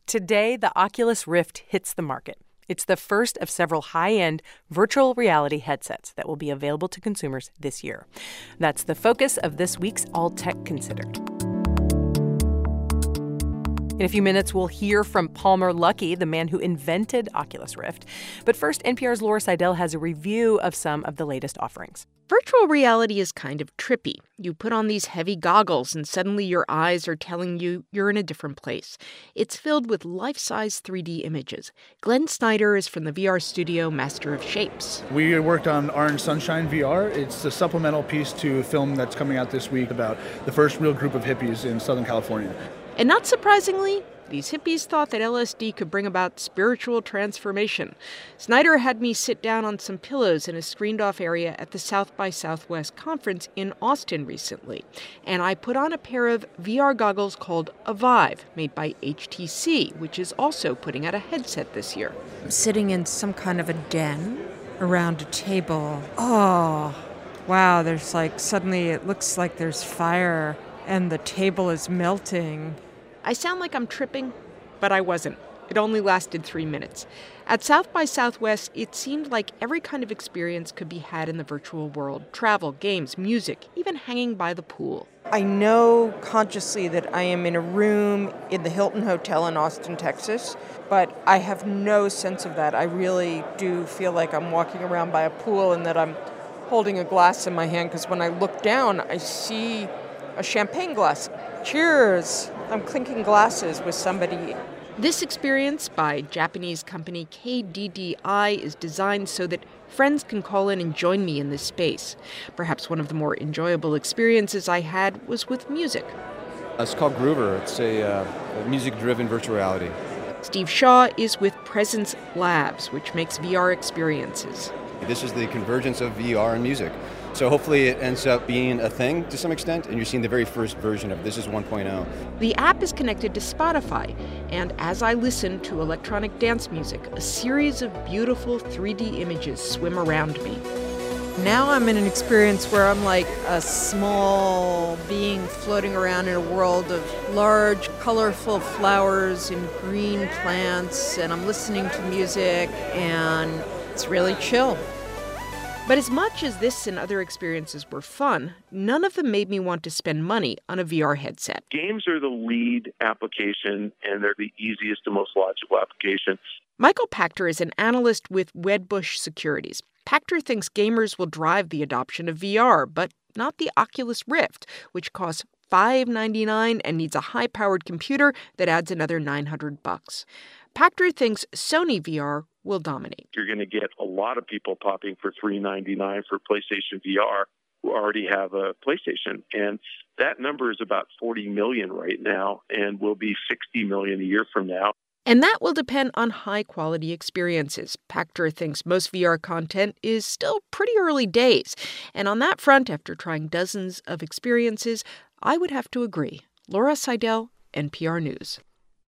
Today, the Oculus Rift hits the market. It's the first of several high-end virtual reality headsets that will be available to consumers this year. That's the focus of this week's All Tech Considered. In a few minutes, we'll hear from Palmer Luckey, the man who invented Oculus Rift. But first, NPR's Laura Seidel has a review of some of the latest offerings. Virtual reality is kind of trippy. You put on these heavy goggles and suddenly your eyes are telling you you're in a different place. It's filled with life-size 3D images. Glenn Snyder is from the VR studio Master of Shapes. We worked on Orange Sunshine VR. It's a supplemental piece to a film that's coming out this week about the first real group of hippies in Southern California. And not surprisingly, these hippies thought that LSD could bring about spiritual transformation. Snyder had me sit down on some pillows in a screened-off area at the South by Southwest conference in Austin recently. And I put on a pair of VR goggles called Avive, made by HTC, which is also putting out a headset this year. I'm sitting in some kind of a den around a table. Oh, wow, suddenly it looks like there's fire and the table is melting. I sound like I'm tripping, but I wasn't. It only lasted 3 minutes. At South by Southwest, it seemed like every kind of experience could be had in the virtual world. Travel, games, music, even hanging by the pool. I know consciously that I am in a room in the Hilton Hotel in Austin, Texas, but I have no sense of that. I really do feel like I'm walking around by a pool and that I'm holding a glass in my hand, because when I look down, I see a champagne glass. Cheers! I'm clinking glasses with somebody. This experience by Japanese company KDDI is designed so that friends can call in and join me in this space. Perhaps one of the more enjoyable experiences I had was with music. It's called Groover. It's a music-driven virtual reality. Steve Shaw is with Presence Labs, which makes VR experiences. This is the convergence of VR and music. So hopefully it ends up being a thing to some extent, and you're seeing the very first version of This is 1.0. The app is connected to Spotify, and as I listen to electronic dance music, a series of beautiful 3D images swim around me. Now I'm in an experience where I'm like a small being floating around in a world of large, colorful flowers and green plants, and I'm listening to music, and it's really chill. But as much as this and other experiences were fun, none of them made me want to spend money on a VR headset. Games are the lead application, and they're the easiest and most logical application. Michael Pachter is an analyst with Wedbush Securities. Pachter thinks gamers will drive the adoption of VR, but not the Oculus Rift, which costs $599 and needs a high-powered computer that adds another $900. Pachter thinks Sony VR will dominate. You're going to get a lot of people popping for $399 for PlayStation VR who already have a PlayStation. And that number is about 40 million right now and will be 60 million a year from now. And that will depend on high-quality experiences. Pachter thinks most VR content is still pretty early days. And on that front, after trying dozens of experiences, I would have to agree. Laura Seidel, NPR News.